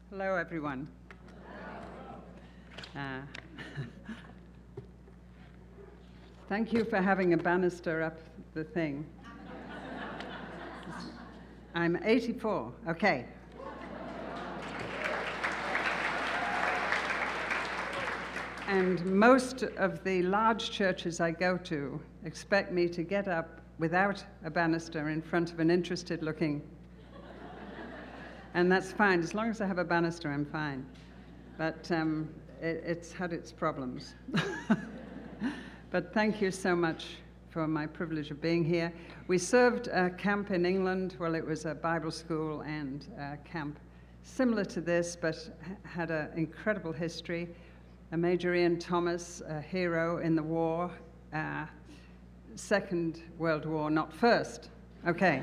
Hello, everyone. Thank you for having a banister up the thing. I'm 84. Okay. And most of the large churches I go to expect me to get up without a banister in front of an interested-looking. And that's fine. As long as I have a banister, I'm fine. But it's had its problems. But thank you so much for my privilege of being here. We served a camp in England. Well, it was a Bible school and a camp similar to this, but had an incredible history. Major Ian Thomas, a hero in the war, Second World War, not first. Okay.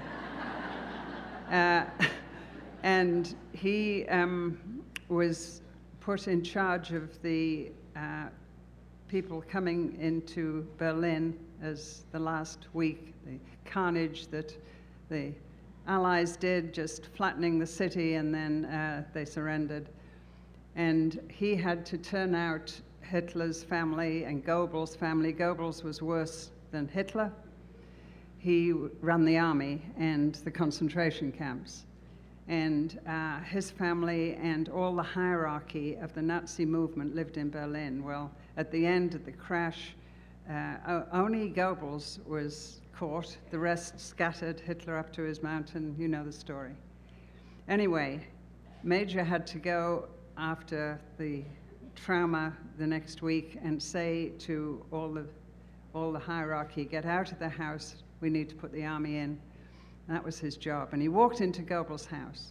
And he was put in charge of the people coming into Berlin as the last week, the carnage that the Allies did, just flattening the city, and then they surrendered. And he had to turn out Hitler's family and Goebbels' family. Goebbels was worse than Hitler. He ran the army and the concentration camps. And his family and all the hierarchy of the Nazi movement lived in Berlin. Well, at the end of the crash, only Goebbels was caught. The rest scattered, Hitler up to his mountain. You know the story. Anyway, Major had to go after the trauma the next week and say to all the hierarchy, get out of the house, we need to put the army in. That was his job. And he walked into Goebbels' house.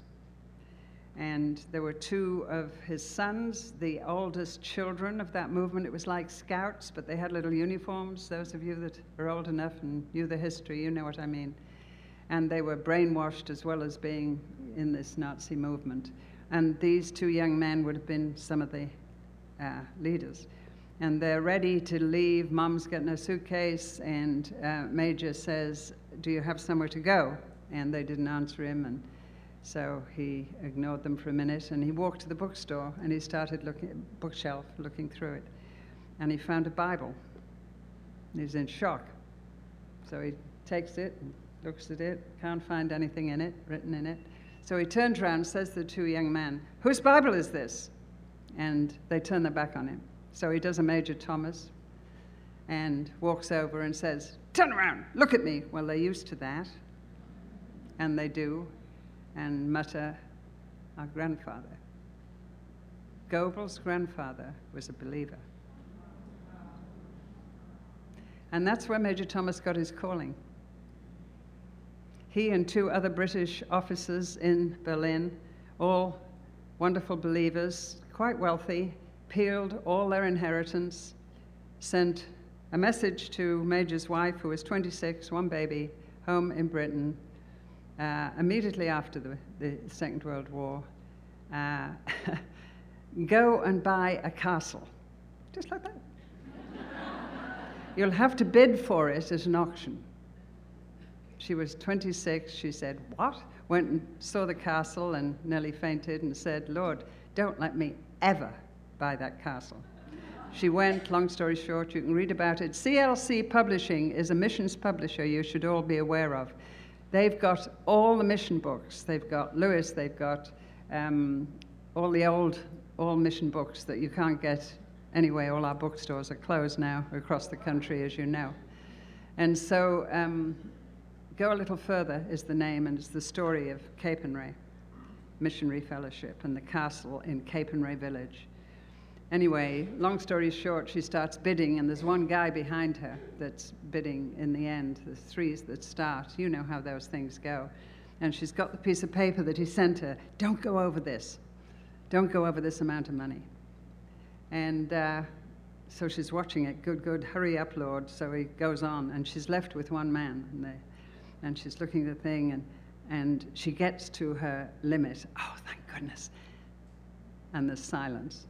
And there were two of his sons, the oldest children of that movement. It was like scouts, but they had little uniforms. Those of you that are old enough and knew the history, you know what I mean. And they were brainwashed as well as being in this Nazi movement. And these two young men would have been some of the leaders. And they're ready to leave. Mom's getting a suitcase, and Major says, do you have somewhere to go? And they didn't answer him, and so he ignored them for a minute, and he walked to the bookstore, and he started looking at the bookshelf, looking through it, and he found a Bible. He's in shock. So he takes it and looks at it, can't find anything in it, written in it. So he turns around and says to the two young men, whose Bible is this? And they turn their back on him. So he does a Major Thomas and walks over and says, turn around, look at me. Well, they're used to that, and they do, and mutter, our grandfather. Goebbels' grandfather was a believer. And that's where Major Thomas got his calling. He and two other British officers in Berlin, all wonderful believers, quite wealthy, peeled all their inheritance, sent a message to Major's wife, who was 26, one baby, home in Britain, immediately after the Second World War. Go and buy a castle, just like that. You'll have to bid for it at an auction. She was 26, she said, what? Went and saw the castle and nearly fainted and said, Lord, don't let me ever buy that castle. She went, long story short, you can read about it. CLC Publishing is a missions publisher you should all be aware of. They've got all the mission books. They've got Lewis, they've got all the old mission books that you can't get anyway. All our bookstores are closed now across the country, as you know. And so Go a Little Further is the name, and it's the story of Capernwray Missionary Fellowship and the castle in Capernwray Village. Anyway, long story short, she starts bidding, and there's one guy behind her that's bidding in the end. There's threes that start. You know how those things go. And she's got the piece of paper that he sent her. Don't go over this. Don't go over this amount of money. And so she's watching it. Good, good, hurry up, Lord. So he goes on, and she's left with one man. And she's looking at the thing, and she gets to her limit. Oh, thank goodness. And there's silence.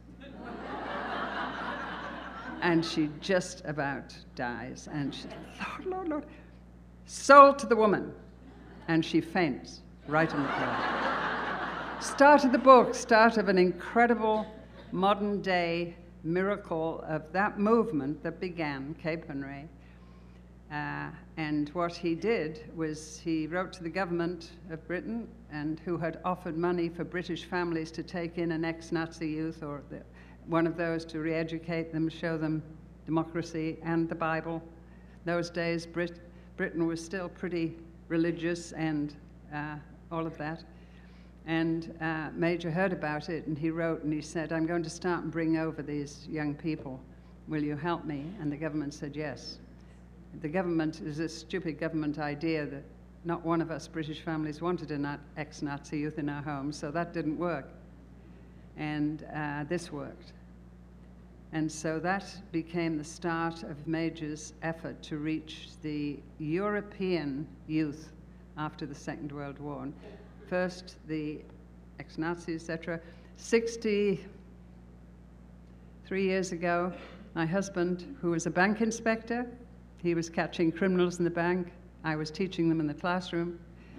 And she just about dies. And she's, Lord, Lord, Lord. Sold to the woman. And she faints right on the floor. Start of the book, start of an incredible modern day miracle of that movement that began Capernwray. And what he did was he wrote to the government of Britain, and who had offered money for British families to take in an ex-Nazi youth or one of those to re-educate them, show them democracy and the Bible. Those days, Britain was still pretty religious and all of that. And Major heard about it, and he wrote and he said, I'm going to start and bring over these young people. Will you help me? And the government said yes. The government is a stupid government idea that not one of us British families wanted an ex-Nazi youth in our homes, so that didn't work. And this worked. And so that became the start of Major's effort to reach the European youth after the Second World War. And first, the ex-Nazis, etc. 63 years ago, my husband, who was a bank inspector, he was catching criminals in the bank. I was teaching them in the classroom.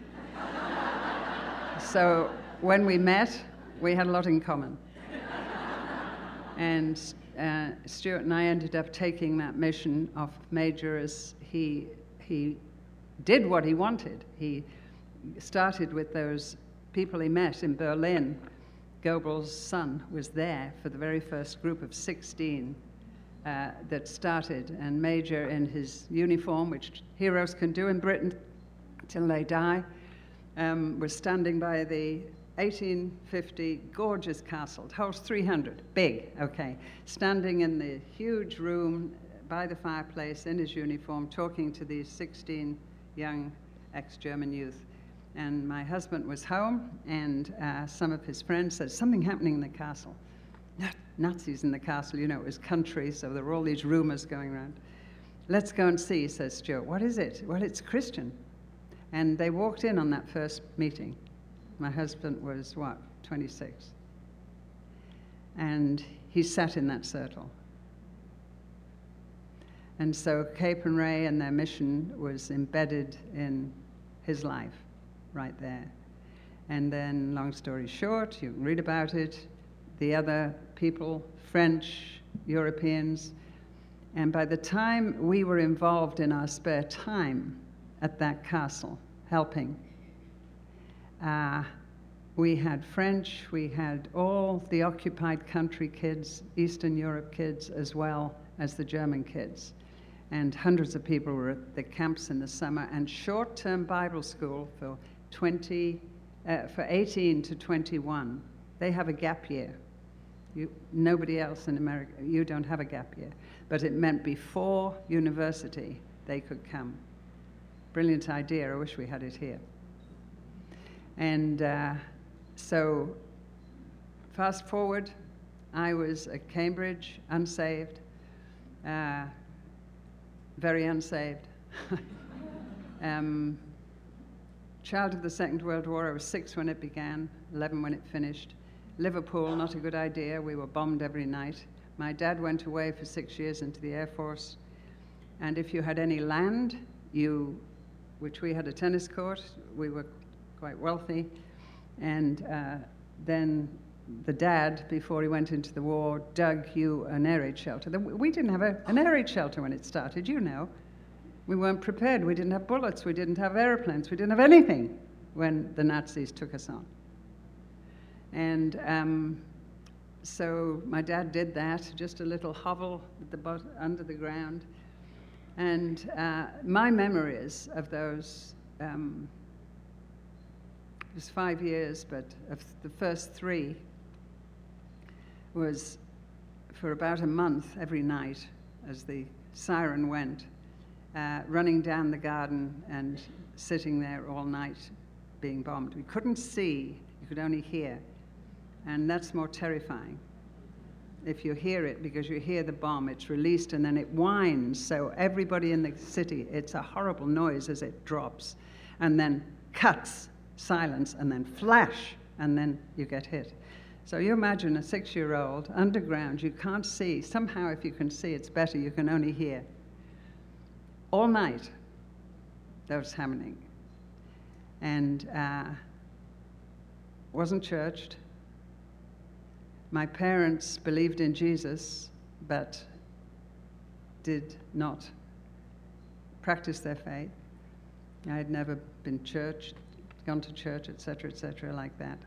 So when we met, we had a lot in common. And Stuart and I ended up taking that mission of Major as he did what he wanted. He started with those people he met in Berlin. Goebbels' son was there for the very first group of 16 that started, and Major in his uniform, which heroes can do in Britain till they die, was standing by the 1850 gorgeous castle. It holds 300, big, okay, standing in the huge room by the fireplace in his uniform, talking to these 16 young ex-German youth. And my husband was home, and some of his friends said, something happening in the castle. Nazis in the castle, you know, it was country, so there were all these rumors going around. Let's go and see, says Stuart. What is it? Well, it's Christian. And they walked in on that first meeting. My husband was, 26? And he sat in that circle. And so Capernwray and their mission was embedded in his life right there. And then, long story short, you can read about it, the other people, French, Europeans, and by the time we were involved in our spare time at that castle, helping, we had French, we had all the occupied country kids, Eastern Europe kids, as well as the German kids. And hundreds of people were at the camps in the summer, and short-term Bible school for 18 to 21. They have a gap year. Nobody else in America, you don't have a gap year. But it meant before university, they could come. Brilliant idea, I wish we had it here. And so, fast forward, I was at Cambridge, unsaved, very unsaved. Child of the Second World War. I was 6 when it began, 11 when it finished. Liverpool, not a good idea. We were bombed every night. My dad went away for 6 years into the Air Force. And if you had any land, which we had a tennis court, we were quite wealthy. And then the dad, before he went into the war, dug you an air raid shelter. We didn't have an air raid shelter when it started, you know. We weren't prepared. We didn't have bullets. We didn't have airplanes. We didn't have anything when the Nazis took us on. And so my dad did that, just a little hovel at the under the ground. And my memories of those, it was 5 years, but of the first 3 was for about a month every night as the siren went, running down the garden and sitting there all night being bombed. We couldn't see, you could only hear. And that's more terrifying. If you hear it, because you hear the bomb, it's released and then it whines. So everybody in the city, it's a horrible noise as it drops. And then cuts, silence, and then flash, and then you get hit. So you imagine a 6-year-old underground, you can't see. Somehow if you can see, it's better, you can only hear. All night, that was happening. And wasn't churched. My parents believed in Jesus, but did not practice their faith. I had never been gone to church, etc., like that.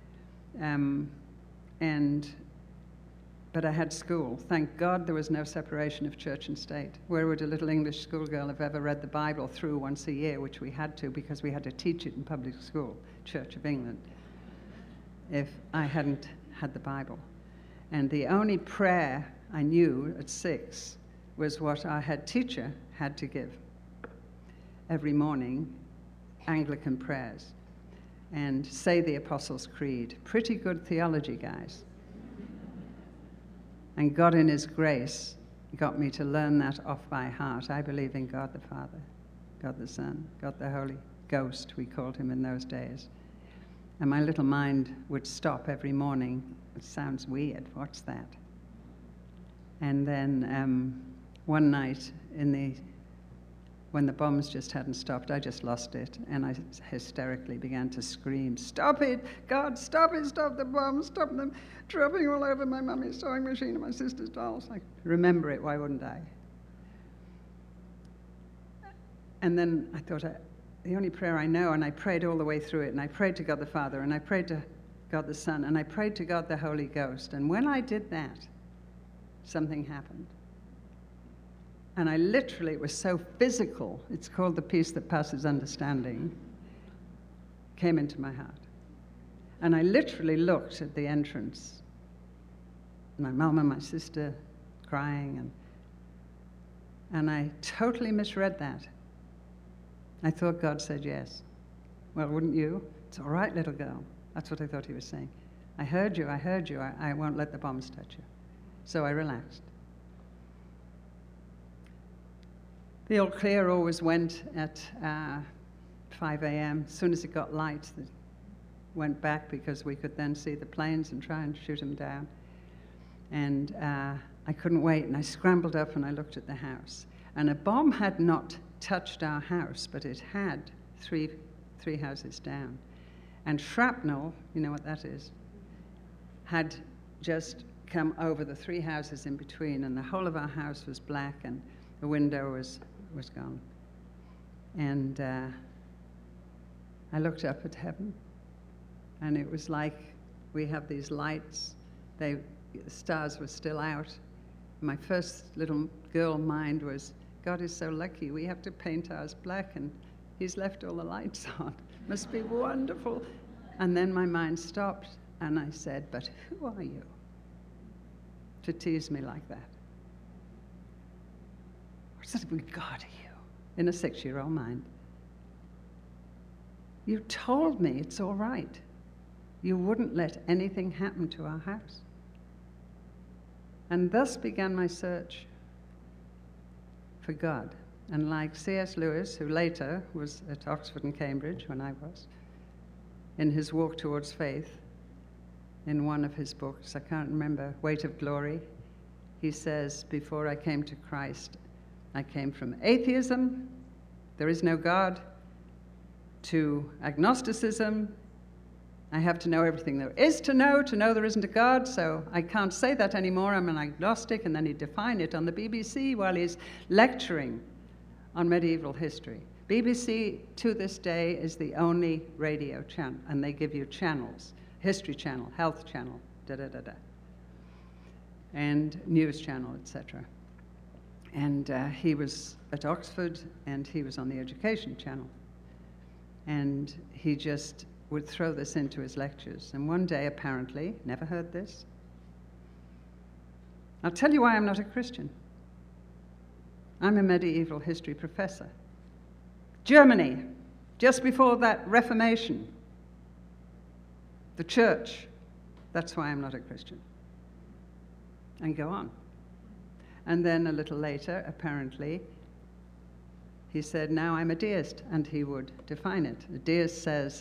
But I had school. Thank God there was no separation of church and state. Where would a little English schoolgirl have ever read the Bible through once a year, which we had to because we had to teach it in public school, Church of England, if I hadn't had the Bible? And the only prayer I knew at 6 was what our head teacher had to give every morning, Anglican prayers, and say the Apostles' Creed. Pretty good theology, guys. And God in his grace got me to learn that off by heart. I believe in God the Father, God the Son, God the Holy Ghost, we called him in those days. And my little mind would stop every morning. It sounds weird, what's that? And then one night when the bombs just hadn't stopped, I just lost it, and I hysterically began to scream, "Stop it! God, stop it! Stop the bombs! Stop them dropping all over my mummy's sewing machine and my sister's dolls." I remember it, why wouldn't I? And then I thought, the only prayer I know, and I prayed all the way through it, and I prayed to God the Father, and I prayed to God the Son, and I prayed to God the Holy Ghost. And when I did that, something happened. And I literally, it was so physical, it's called the peace that passes understanding, came into my heart. And I literally looked at the entrance, my mum and my sister crying, and I totally misread that. I thought God said yes. Well, wouldn't you? It's all right, little girl. That's what I thought he was saying. I heard you. I won't let the bombs touch you. So I relaxed. The all clear always went at 5 a.m. As soon as it got light, it went back because we could then see the planes and try and shoot them down. And I couldn't wait, and I scrambled up and I looked at the house. And a bomb had not touched our house, but it had three houses down. And shrapnel, you know what that is, had just come over the 3 houses in between, and the whole of our house was black, and the window was gone. And I looked up at heaven, and it was like we have these lights. The stars were still out. My first little girl mind was, God is so lucky. We have to paint ours black, and he's left all the lights on. Must be wonderful. And then my mind stopped, and I said, but who are you to tease me like that? What's that regard to you? In a 6-year-old mind. You told me it's all right. You wouldn't let anything happen to our house. And thus began my search for God. And like C.S. Lewis, who later was at Oxford and Cambridge when I was, in his Walk Towards Faith, in one of his books, I can't remember, Weight of Glory, he says, before I came to Christ, I came from atheism, there is no God, to agnosticism. I have to know everything there is to know there isn't a God, so I can't say that anymore. I'm an agnostic. And then he'd define it on the BBC while he's lecturing on medieval history. BBC, to this day, is the only radio channel, and they give you channels, History Channel, Health Channel, da-da-da-da, and News Channel, etc. And he was at Oxford, and he was on the Education Channel. And he just would throw this into his lectures. And one day, apparently, never heard this, I'll tell you why I'm not a Christian. I'm a medieval history professor. Germany, just before that Reformation, the church, that's why I'm not a Christian. And go on. And then a little later, apparently, he said, now I'm a deist, and he would define it. A deist says,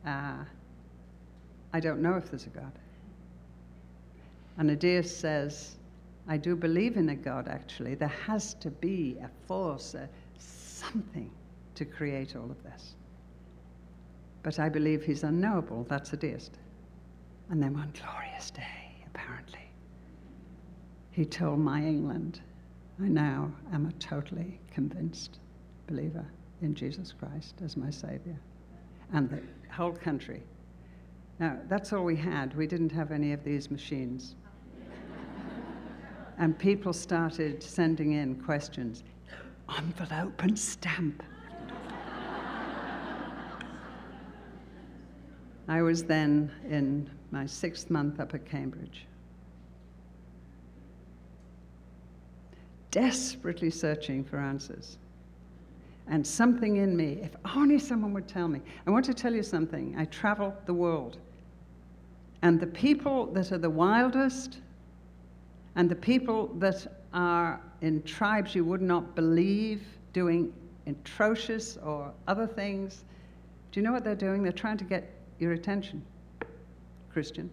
I don't know if there's a God. And a deist says, I do believe in a God, actually. There has to be a force, something to create all of this. But I believe he's unknowable. That's a deist. And then one glorious day, apparently, he told my England, I now am a totally convinced believer in Jesus Christ as my Savior, and the whole country. Now, that's all we had. We didn't have any of these machines. And people started sending in questions. Envelope and stamp. I was then in my 6th month up at Cambridge, desperately searching for answers. And something in me, if only someone would tell me. I want to tell you something. I travel the world. And the people that are the wildest, and the people that are in tribes you would not believe, doing atrocious or other things, do you know what they're doing? They're trying to get your attention, Christian.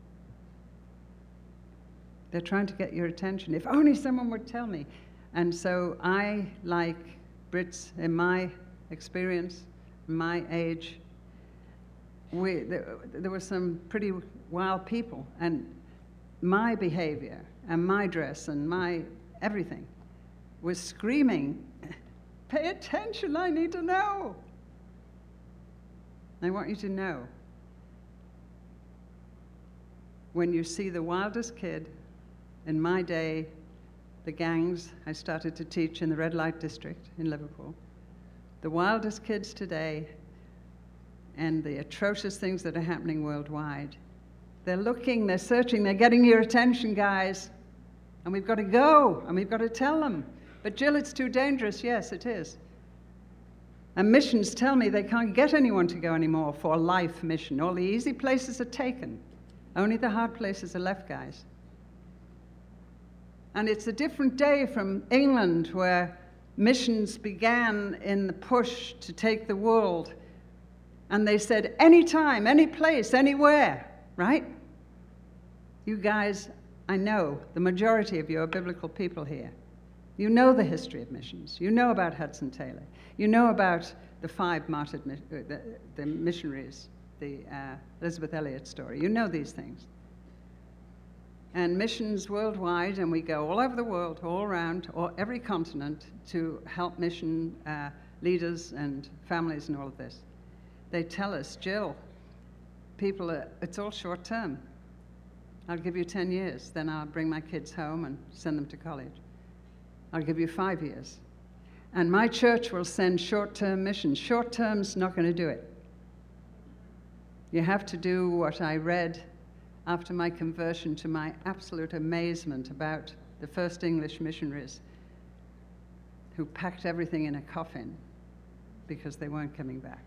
They're trying to get your attention. If only someone would tell me. And so I, like Brits in my experience, my age, there were some pretty wild people, and my behavior and my dress and my everything was screaming, pay attention, I need to know. I want you to know, when you see the wildest kid, in my day, the gangs, I started to teach in the red light district in Liverpool, the wildest kids today and the atrocious things that are happening worldwide, they're looking, they're searching, they're getting your attention, guys, and we've got to go, and we've got to tell them. But Jill, it's too dangerous. Yes, it is. And missions tell me they can't get anyone to go anymore for a life mission. All the easy places are taken. Only the hard places are left, guys. And it's a different day from England, where missions began in the push to take the world. And they said, anytime, any place, anywhere, right? You guys, I know the majority of you are biblical people here. You know the history of missions. You know about Hudson Taylor. You know about the 5 martyred the missionaries, the Elizabeth Elliot story. You know these things. And missions worldwide, and we go all over the world, all around, or every continent, to help mission leaders and families and all of this. They tell us, Jill, it's all short term. I'll give you 10 years, then I'll bring my kids home and send them to college. I'll give you 5 years. And my church will send short-term missions. Short term's not going to do it. You have to do what I read after my conversion, to my absolute amazement, about the first English missionaries who packed everything in a coffin because they weren't coming back.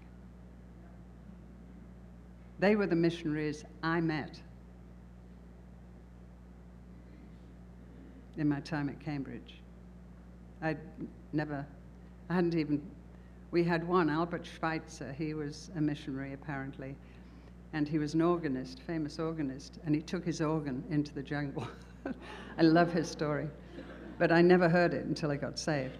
They were the missionaries I met in my time at Cambridge. We had one, Albert Schweitzer. He was a missionary, apparently, and he was an organist, famous organist, and he took his organ into the jungle. I love his story, but I never heard it until I got saved.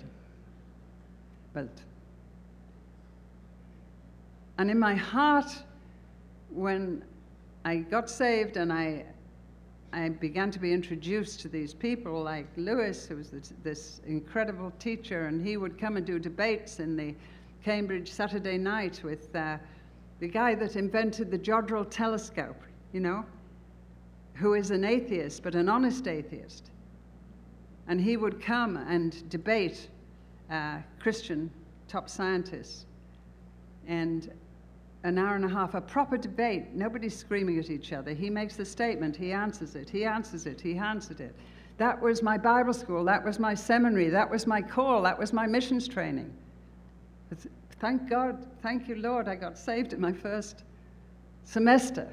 And in my heart, when I got saved and I began to be introduced to these people like Lewis, who was this incredible teacher, and he would come and do debates in the Cambridge Saturday night with the guy that invented the Jodrell telescope, you know, who is an atheist, but an honest atheist. And he would come and debate Christian top scientists. And an hour and a half, a proper debate. Nobody's screaming at each other. He makes the statement, he answers it, he answers it, he answered it. That was my Bible school, that was my seminary, that was my call, that was my missions training. Thank God, thank you, Lord, I got saved in my first semester.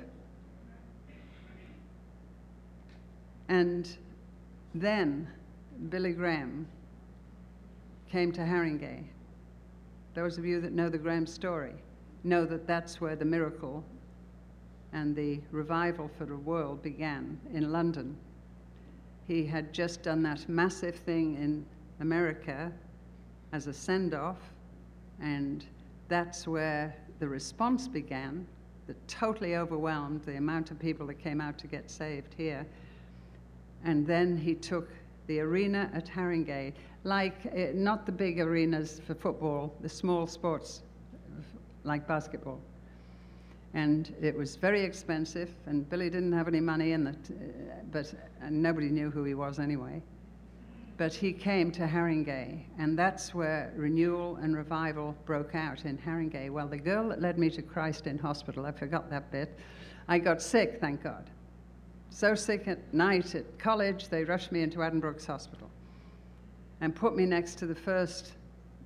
And then Billy Graham came to Haringey. Those of you that know the Graham story know that that's where the miracle and the revival for the world began, in London. He had just done that massive thing in America as a send-off, and that's where the response began. totally overwhelmed, the amount of people that came out to get saved here. And then he took the arena at Haringey, like not the big arenas for football, the small sports like basketball. And it was very expensive, and Billy didn't have any money, and nobody knew who he was anyway. But he came to Haringey, and that's where renewal and revival broke out in Haringey. Well, the girl that led me to Christ in hospital, I forgot that bit, I got sick, thank God. So sick at night at college, they rushed me into Addenbrooke's Hospital and put me next to the first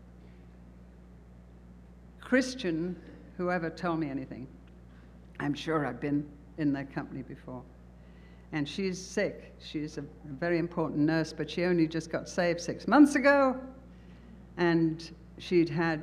Christian who ever told me anything. I'm sure I've been in their company before. And she's sick. She's a very important nurse, but she only just got saved 6 months ago. And she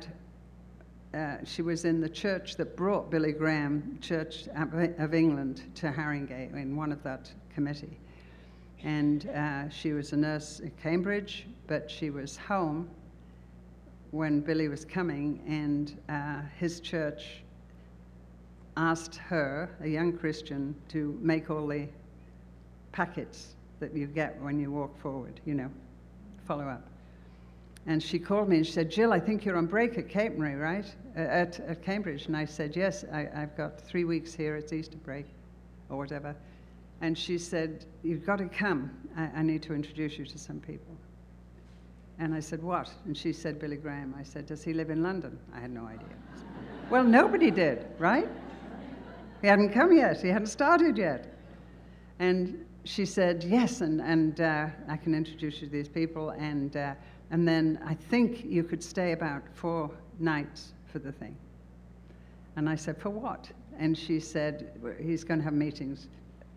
was in the church that brought Billy Graham, Church of England, to Haringey, in one of that committee. And she was a nurse at Cambridge, but she was home when Billy was coming, and his church asked her, a young Christian, to make all the packets that you get when you walk forward, follow up. And she called me and she said, Jill, I think you're on break at Capenry, right? At Cambridge. And I said, yes, I've got 3 weeks here, it's Easter break, or whatever. And she said, you've got to come. I need to introduce you to some people. And I said, what? And she said, Billy Graham. I said, does he live in London? I had no idea. Well, nobody did, right? He hadn't come yet. He hadn't started yet. And she said, yes, and I can introduce you to these people. And then I think you could stay about 4 nights for the thing. And I said, for what? And she said, he's going to have meetings.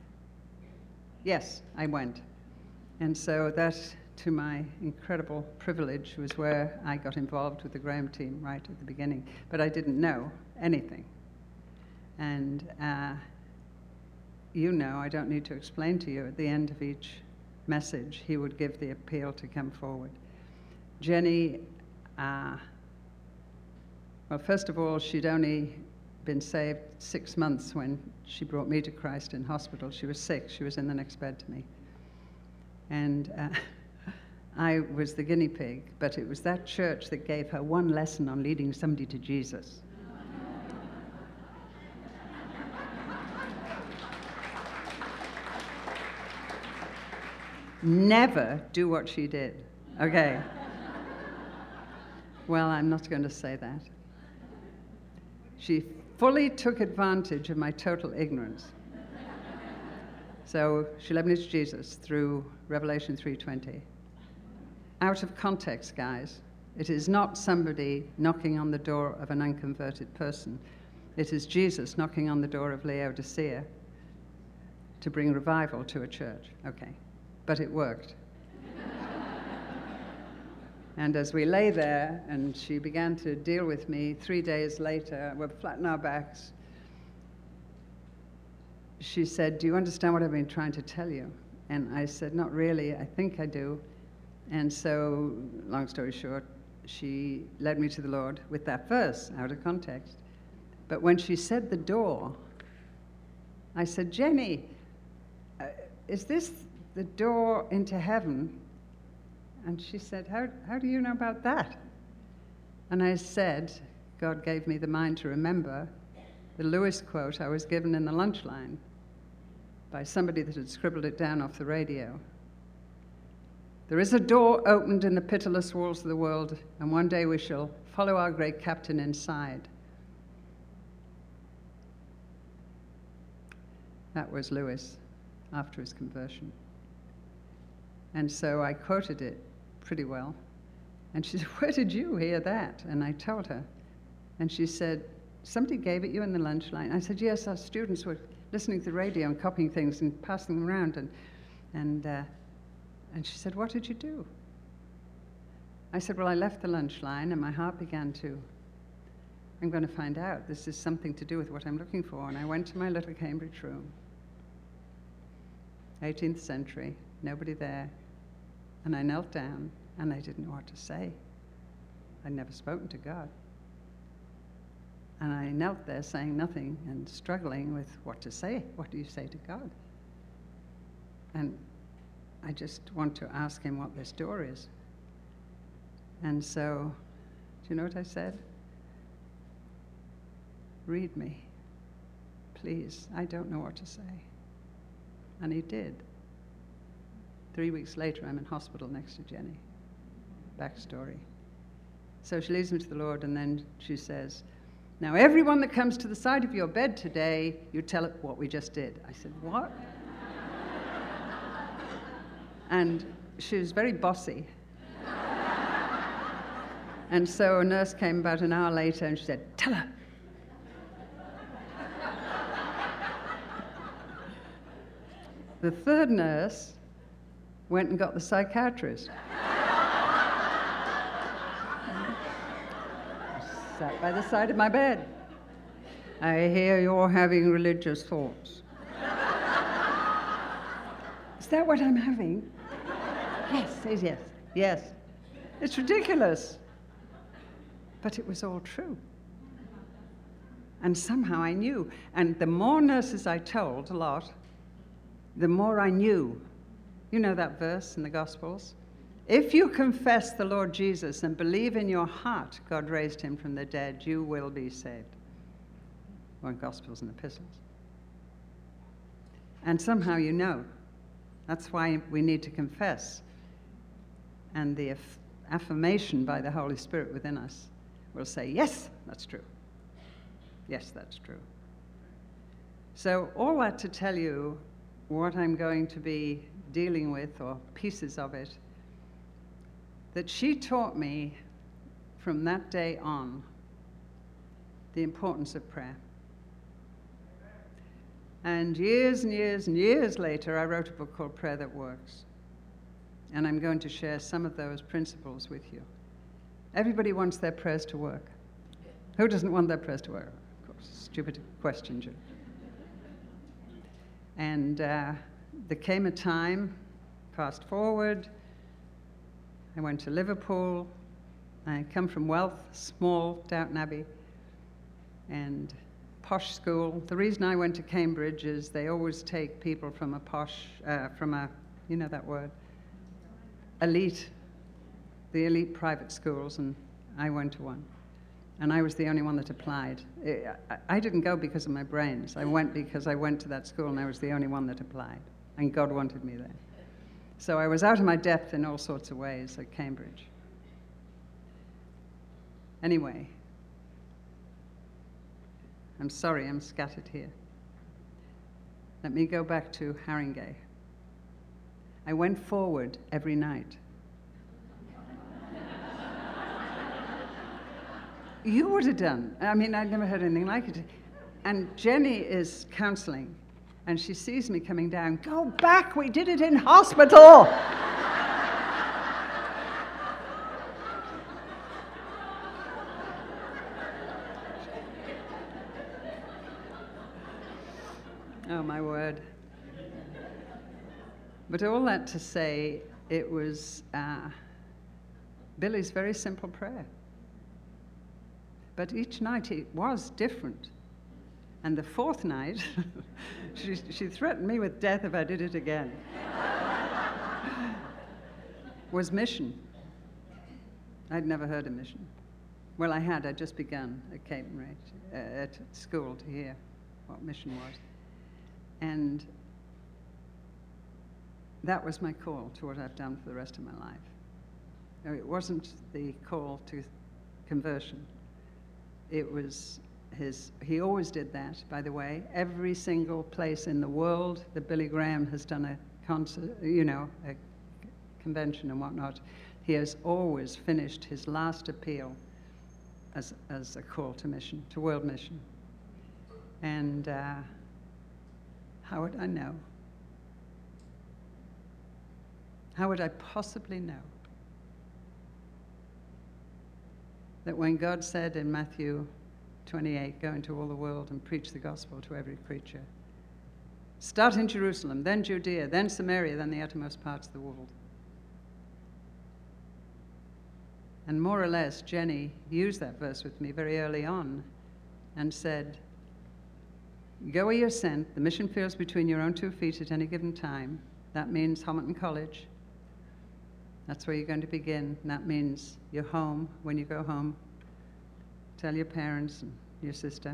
Yes, I went. And so that, to my incredible privilege, was where I got involved with the Graham team right at the beginning. But I didn't know anything. And I don't need to explain to you, at the end of each message, he would give the appeal to come forward. Jenny, well, first of all, she'd only been saved 6 months when she brought me to Christ in hospital. She was sick. She was in the next bed to me. And I was the guinea pig, but it was that church that gave her one lesson on leading somebody to Jesus. Never do what she did. Okay. Well, I'm not going to say that. She fully took advantage of my total ignorance. So she led me to Jesus through Revelation 3:20. Out of context, guys. It is not somebody knocking on the door of an unconverted person. It is Jesus knocking on the door of Laodicea to bring revival to a church. Okay. But it worked. And as we lay there, and she began to deal with me, 3 days later, we're flat on our backs, she said, do you understand what I've been trying to tell you? And I said, not really, I think I do. And so, long story short, she led me to the Lord with that verse, out of context. But when she said the door, I said, Jenny, is this the door into heaven? And she said, how do you know about that? And I said, God gave me the mind to remember the Lewis quote I was given in the lunch line by somebody that had scribbled it down off the radio. There is a door opened in the pitiless walls of the world, and one day we shall follow our great captain inside. That was Lewis after his conversion. And so I quoted it pretty well. And she said, where did you hear that? And I told her. And she said, somebody gave it you in the lunch line. I said, yes, our students were listening to the radio and copying things and passing them around. And she said, what did you do? I said, well, I left the lunch line and my heart began to, I'm going to find out. This is something to do with what I'm looking for. And I went to my little Cambridge room, 18th century, nobody there. And I knelt down, and I didn't know what to say. I'd never spoken to God. And I knelt there saying nothing and struggling with what to say. What do you say to God? And I just want to ask him what this door is. And so, do you know what I said? Read me, please. I don't know what to say. And he did. 3 weeks later, I'm in hospital next to Jenny. Backstory. So she leads me to the Lord, and then she says, now everyone that comes to the side of your bed today, you tell it what we just did. I said, what? And she was very bossy. And so a nurse came about an hour later, and she said, tell her. The third nurse went and got the psychiatrist. Sat by the side of my bed. I hear you're having religious thoughts. Is that what I'm having? Yes, says yes. Yes. It's ridiculous. But it was all true. And somehow I knew. And the more nurses I told, a lot, the more I knew. You know that verse in the Gospels? If you confess the Lord Jesus and believe in your heart God raised him from the dead, you will be saved. Or in Gospels and Epistles. And somehow you know. That's why we need to confess. And the affirmation by the Holy Spirit within us will say, yes, that's true. Yes, that's true. So all that to tell you what I'm going to be dealing with, or pieces of it, that she taught me from that day on the importance of prayer. And years and years and years later, I wrote a book called Prayer That Works. And I'm going to share some of those principles with you. Everybody wants their prayers to work. Who doesn't want their prayers to work? Of course, stupid question, Jim. And there came a time, fast forward, I went to Liverpool. I come from Wealth, small Downton Abbey, and posh school. The reason I went to Cambridge is they always take people from a posh, you know that word, elite, the elite private schools, and I went to one. And I was the only one that applied. I didn't go because of my brains. I went because I went to that school and I was the only one that applied. And God wanted me there. So I was out of my depth in all sorts of ways at Cambridge. Anyway, I'm sorry I'm scattered here. Let me go back to Haringey. I went forward every night. You would have done. I mean, I'd never heard anything like it. And Jenny is counseling, and she sees me coming down. Go back, we did it in hospital. Oh, my word. But all that to say, it was Billy's very simple prayer. But each night it was different. And the fourth night, she threatened me with death if I did it again, was mission. I'd never heard of mission. Well, I'd just begun at Capenridge, at school, to hear what mission was. And that was my call to what I've done for the rest of my life. It wasn't the call to conversion. It was he always did that, by the way. Every single place in the world that Billy Graham has done a concert, a convention and whatnot, he has always finished his last appeal as a call to mission, to world mission. And how would I know? How would I possibly know that when God said in Matthew 28, go into all the world and preach the gospel to every creature, start in Jerusalem, then Judea, then Samaria, then the uttermost parts of the world. And more or less, Jenny used that verse with me very early on and said, go where you're sent. The mission field's between your own 2 feet at any given time. That means Homerton College. That's where you're going to begin. And that means you're home. When you go home, tell your parents and your sister.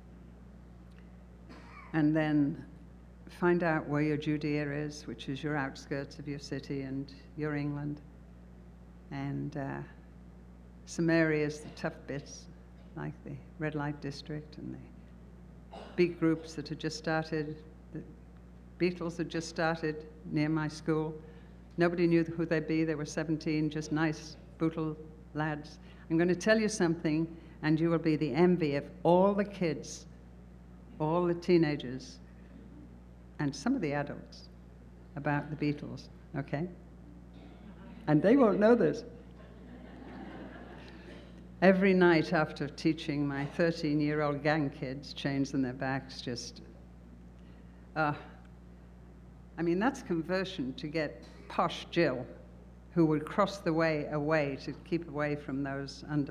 And then find out where your Judea is, which is your outskirts of your city and your England. And Samaria is the tough bits, like the red light district and the big groups that had just started. The Beatles had just started near my school. Nobody knew who they'd be. They were 17, just nice, brutal lads. I'm going to tell you something, and you will be the envy of all the kids, all the teenagers, and some of the adults about the Beatles, okay? And they won't know this. Every night after teaching my 13-year-old gang kids, chains on their backs, just, I mean, that's conversion to get posh Jill, who would cross the way away to keep away from those under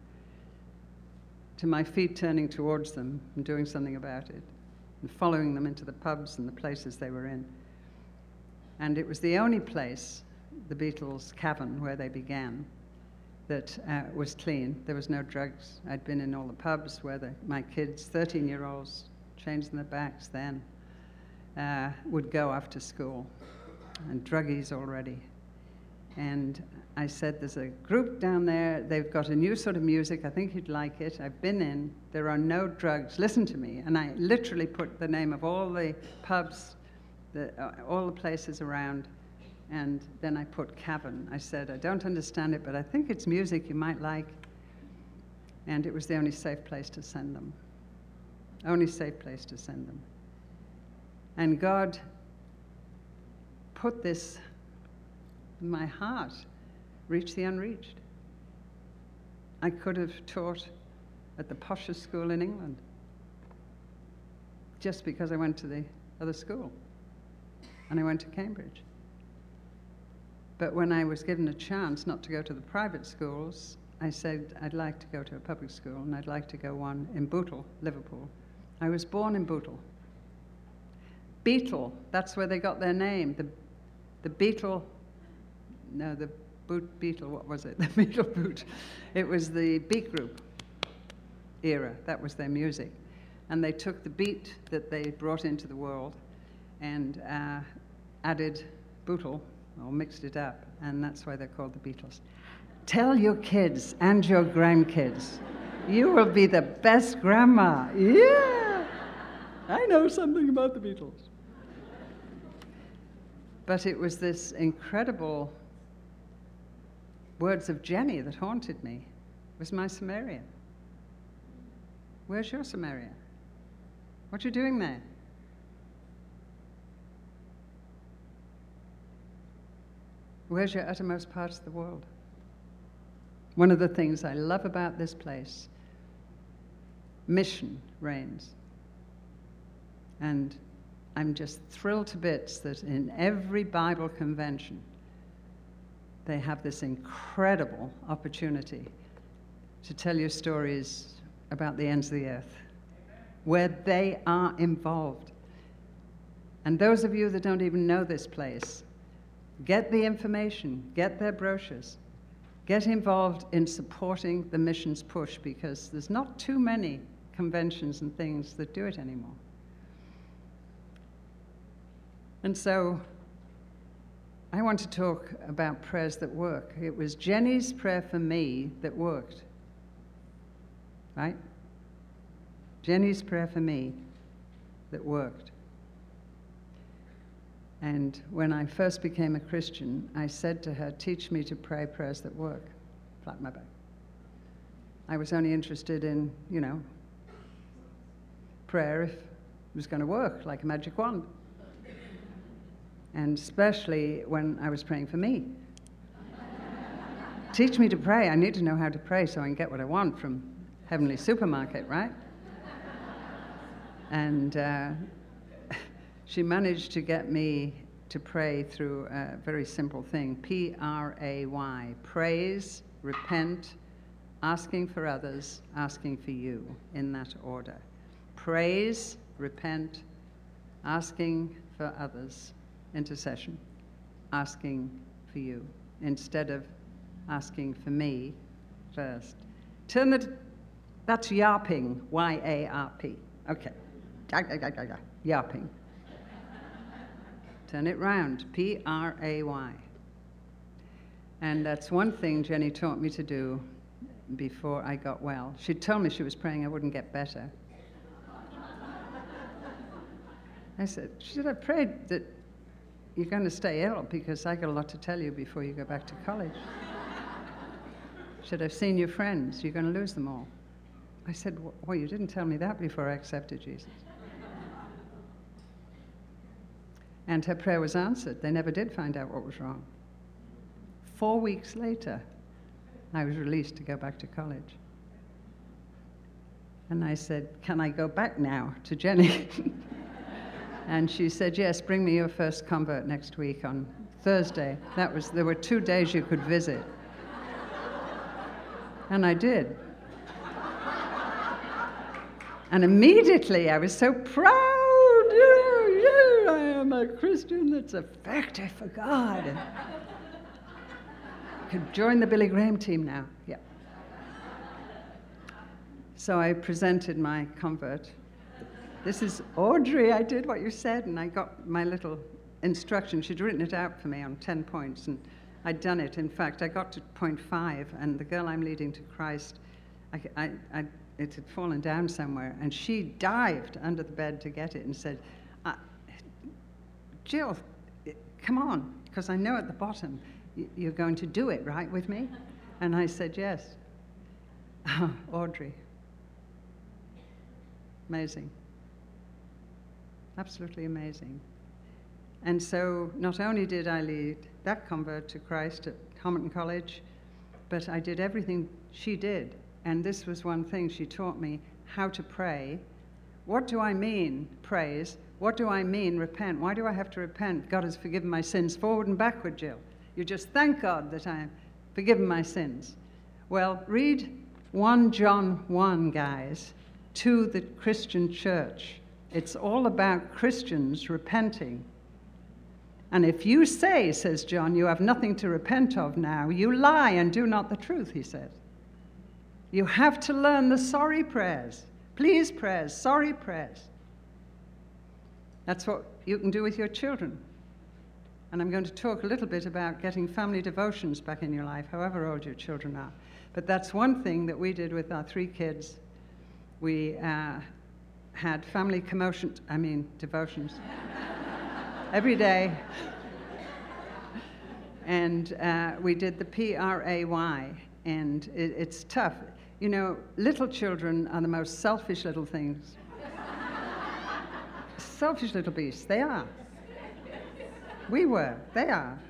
to my feet turning towards them and doing something about it, and following them into the pubs and the places they were in. And it was the only place, the Beatles' cavern, where they began, that was clean. There was no drugs. I'd been in all the pubs where my kids, 13-year-olds, chains in their backs then, would go after school, and druggies already. And I said, there's a group down there, they've got a new sort of music, I think you'd like it. I've been in, there are no drugs, listen to me. And I literally put the name of all the pubs, all the places around, and then I put cavern. I said, I don't understand it, but I think it's music you might like. And it was the only safe place to send them. Only safe place to send them. And God put this in my heart, reach the unreached. I could have taught at the poshest school in England just because I went to the other school, and I went to Cambridge. But when I was given a chance not to go to the private schools, I said I'd like to go to a public school, and I'd like to go one in Bootle, Liverpool. I was born in Bootle. Beetle, that's where they got their name. The Beetle, no, the Boot Beetle, what was it? The Beetle Boot. It was the Beat Group era, that was their music. And they took the beat that they brought into the world and added Bootle, or mixed it up, and that's why they're called the Beatles. Tell your kids and your grandkids, you will be the best grandma. Yeah, I know something about the Beatles. But it was this incredible words of Jenny that haunted me. It was my Samaria. Where's your Samaria? What are you doing there? Where's your uttermost parts of the world? One of the things I love about this place, mission reigns. And I'm just thrilled to bits that in every Bible convention, they have this incredible opportunity to tell you stories about the ends of the earth, where they are involved. And those of you that don't even know this place, get the information, get their brochures, get involved in supporting the missions push, because there's not too many conventions and things that do it anymore. And so I want to talk about prayers that work. It was Jenny's prayer for me that worked, right? Jenny's prayer for me that worked. And when I first became a Christian, I said to her, teach me to pray prayers that work. Flat my back. I was only interested in, prayer if it was going to work, like a magic wand. And especially when I was praying for me. Teach me to pray. I need to know how to pray so I can get what I want from Heavenly Supermarket, right? And she managed to get me to pray through a very simple thing, P-R-A-Y, praise, repent, asking for others, asking for you, in that order. Praise, repent, asking for others, intercession, asking for you, instead of asking for me first. That's yarping, Y-A-R-P. Okay. Yarping. Turn it round, P-R-A-Y. And that's one thing Jenny taught me to do before I got well. She told me she was praying I wouldn't get better. She said, I prayed that you're going to stay ill because I got a lot to tell you before you go back to college. She said, I've seen your friends, you're going to lose them all. I said, well, you didn't tell me that before I accepted Jesus. And her prayer was answered. They never did find out what was wrong. 4 weeks later, I was released to go back to college. And I said, can I go back now to Jenny? And she said, yes, bring me your first convert next week on Thursday. There were 2 days you could visit. And I did. And immediately I was so proud. I am a Christian that's effective for God. And I could join the Billy Graham team now. Yeah. So I presented my convert. This is Audrey, I did what you said, and I got my little instruction. She'd written it out for me on 10 points, and I'd done it. In fact, I got to point 5, and the girl I'm leading to Christ, it had fallen down somewhere, and she dived under the bed to get it and said, Jill, come on, because I know at the bottom you're going to do it, right, with me? And I said, yes. Audrey. Amazing. Absolutely amazing. And so not only did I lead that convert to Christ at Homerton College, but I did everything she did. And this was one thing she taught me, how to pray. What do I mean, praise? What do I mean, repent? Why do I have to repent? God has forgiven my sins forward and backward, Jill. You just thank God that I'm forgiven my sins. Well, read 1 John 1, guys, to the Christian church. It's all about Christians repenting. And if you say, says John, you have nothing to repent of now, you lie and do not the truth, he says. You have to learn the sorry prayers, please prayers, sorry prayers. That's what you can do with your children. And I'm going to talk a little bit about getting family devotions back in your life, however old your children are. But that's one thing that we did with our 3 kids. We had family devotions every day. And we did the P-R-A-Y, and it's tough. You know, little children are the most selfish little things. Selfish little beasts, they are. We were, they are.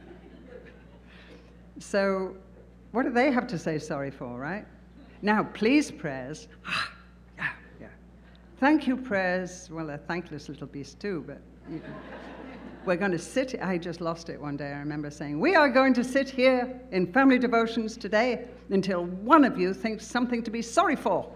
So what do they have to say sorry for, right? Now, please prayers, yeah. Thank you prayers, well, they're thankless little beasts too, but we're going to sit, I just lost it one day, I remember saying, we are going to sit here in family devotions today until one of you thinks something to be sorry for.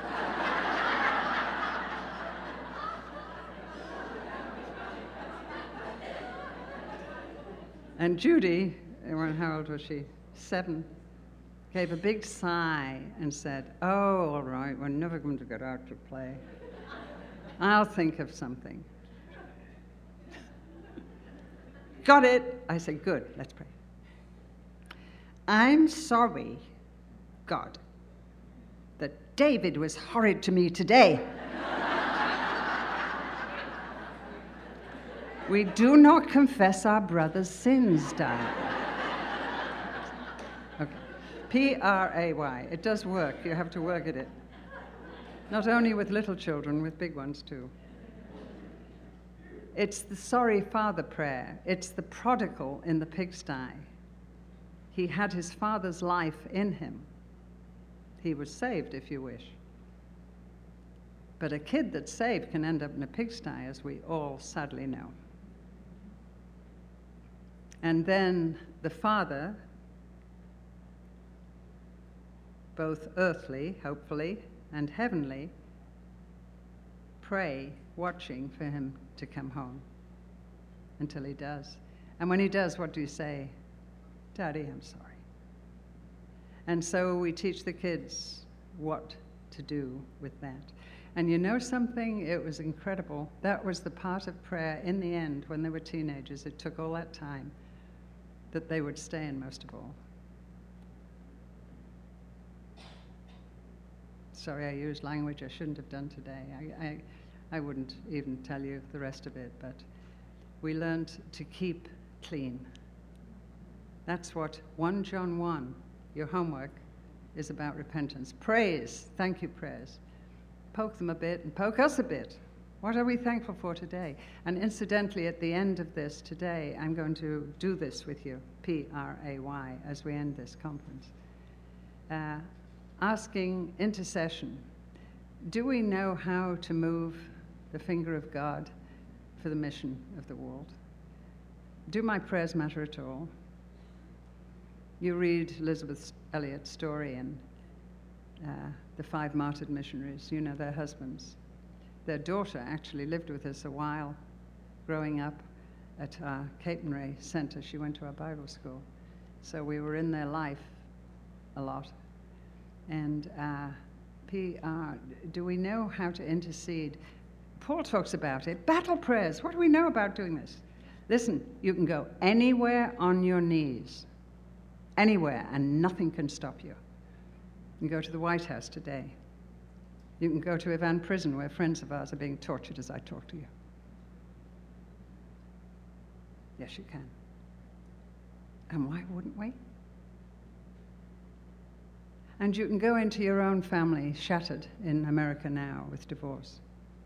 And Judy, how old was she? 7, gave a big sigh and said, oh, all right, we're never going to get out to play. I'll think of something. Got it. I said, good, let's pray. I'm sorry, God, that David was horrid to me today. We do not confess our brother's sins, darling. Okay. P-R-A-Y. It does work. You have to work at it. Not only with little children, with big ones too. It's the sorry father prayer. It's the prodigal in the pigsty. He had his father's life in him. He was saved, if you wish. But a kid that's saved can end up in a pigsty, as we all sadly know. And then the father both earthly, hopefully, and heavenly, pray, watching for him to come home until he does. And when he does, what do you say? Daddy, I'm sorry. And so we teach the kids what to do with that. And you know something? It was incredible. That was the part of prayer in the end when they were teenagers. It took all that time that they would stay in, most of all. Sorry, I used language I shouldn't have done today. I wouldn't even tell you the rest of it, but we learned to keep clean. That's what 1 John 1, your homework, is about repentance. Praise, thank you prayers. Poke them a bit and poke us a bit. What are we thankful for today? And incidentally, at the end of this today, I'm going to do this with you, P-R-A-Y, as we end this conference. Asking intercession. Do we know how to move the finger of God for the mission of the world? Do my prayers matter at all? You read Elizabeth Elliot's story in the 5 martyred missionaries. You know their husbands. Their daughter actually lived with us a while growing up at our Capenray Center. She went to our Bible school. So we were in their life a lot. And do we know how to intercede? Paul talks about it. Battle prayers. What do we know about doing this? Listen, you can go anywhere on your knees. Anywhere, and nothing can stop you. You can go to the White House today. You can go to Ivan Prison, where friends of ours are being tortured as I talk to you. Yes, you can. And why wouldn't we? And you can go into your own family, shattered in America now with divorce.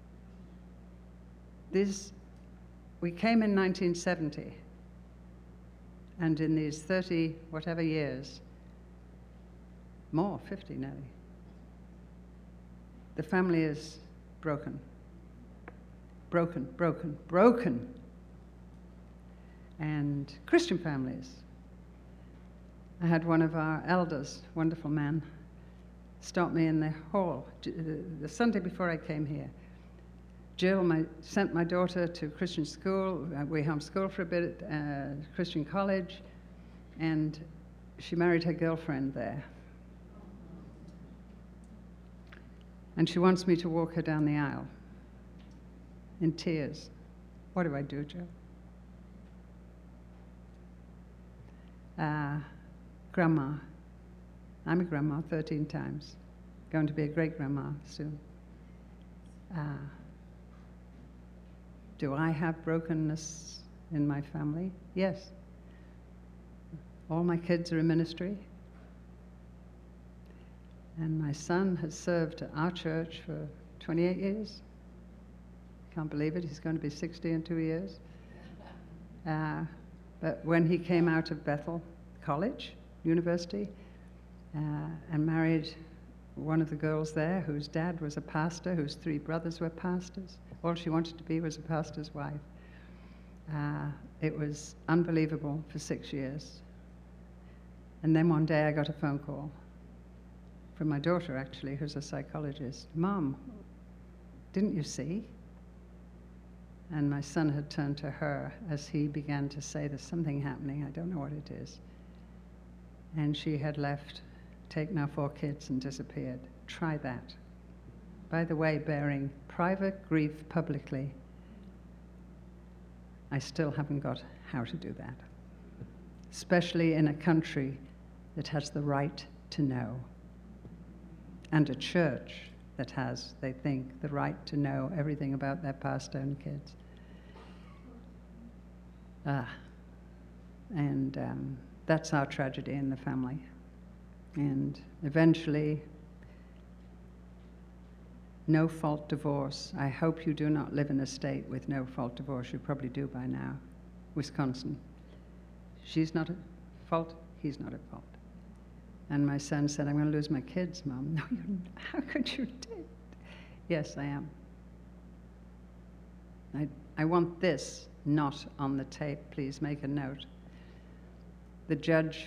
We came in 1970, and in these 30 whatever years, more, 50 nearly, the family is broken. Broken, broken, broken. And Christian families. I had one of our elders, wonderful man, stop me in the hall the Sunday before I came here. Jill sent my daughter to Christian school. We homeschooled for a bit at Christian college, and she married her girlfriend there. And she wants me to walk her down the aisle in tears. What do I do, Jill? Grandma. I'm a grandma 13 times. Going to be a great-grandma soon. Do I have brokenness in my family? Yes. All my kids are in ministry. And my son has served our church for 28 years. Can't believe it, he's going to be 60 in 2 years. But when he came out of Bethel College, University, and married one of the girls there whose dad was a pastor, whose 3 brothers were pastors. All she wanted to be was a pastor's wife. It was unbelievable for 6 years. And then one day I got a phone call from my daughter, actually, who's a psychologist. Mom, didn't you see? And my son had turned to her as he began to say, there's something happening, I don't know what it is. And she had left, taken our 4 kids and disappeared. Try that. By the way, bearing private grief publicly, I still haven't got how to do that. Especially in a country that has the right to know. And a church that has, they think, the right to know everything about their pastor and kids. That's our tragedy in the family. And eventually, no-fault divorce. I hope you do not live in a state with no-fault divorce. You probably do by now. Wisconsin. She's not at fault, he's not at fault. And my son said, I'm going to lose my kids, Mom. No, how could you do it? Yes, I am. I want this not on the tape. Please make a note. The judge